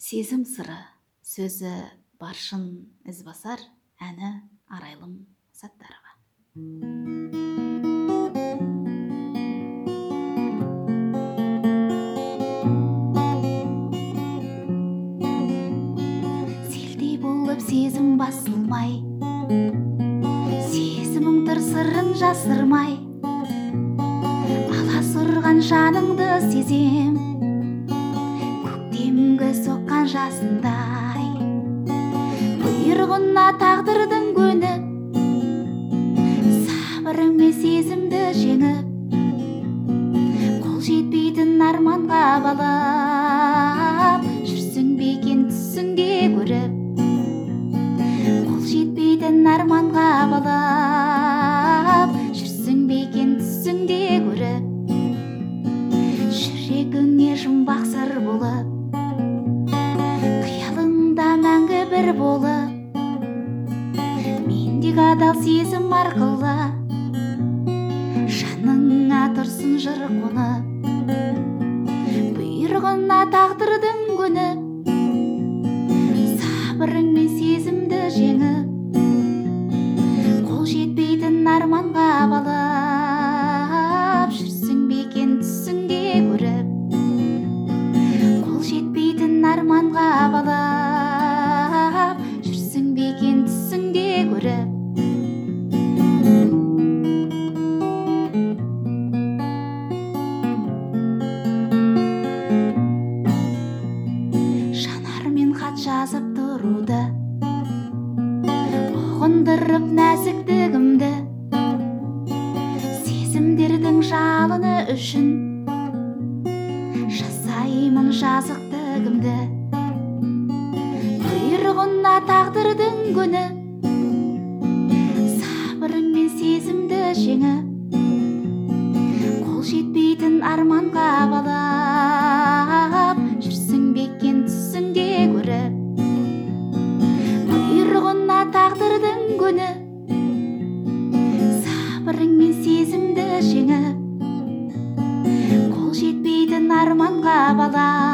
Сезім сыры, сөзі баршын ізбасар, әні Арайлым Саттарова. Селдей болып сезім басылмай, сезімің тұр сырын жасырмай, аласұрған жаныңды сезем, көктемгі соққан жасындай. Бұйрығына тағдырдың көніп, сабырыңмен сезімді жеңіп, қол жетпейтін арманға балап, жүрсің бекен түсіңде көріп, қол жетпейтін арманға балап, жүрсің бекен түсіңде көріп, жүрегіңе жұмбақ сыр болып, қиялыңда мәңгі бір болып, мендегі адал сезім арқылы жаныңа тұрсын жыр қонып, бұйрығына тағдырдың көніп, сабырыңмен сезімді жеңіп, қол жетпейтін арманға балап, жүрсің бекен түсіңде көріп, қол жетпейтін арманға балап, жүрсің бекен түсіңде көріп. Жанармен хат жазып тұруды, ұғындырып нәзіктігімді, сезімдердің жалыны үшін жасаймын жазықтығымды. Бұйрығына тағдырдың көніп, сабырыңмен сезімді жеңіп, қол жетпейтін арманға балап, жүрсің бекен түсіңде көріп, бұйрығына тағдырдың көніп, сабырыңмен сезімді жеңіп, қол жетпейтін арманға балап,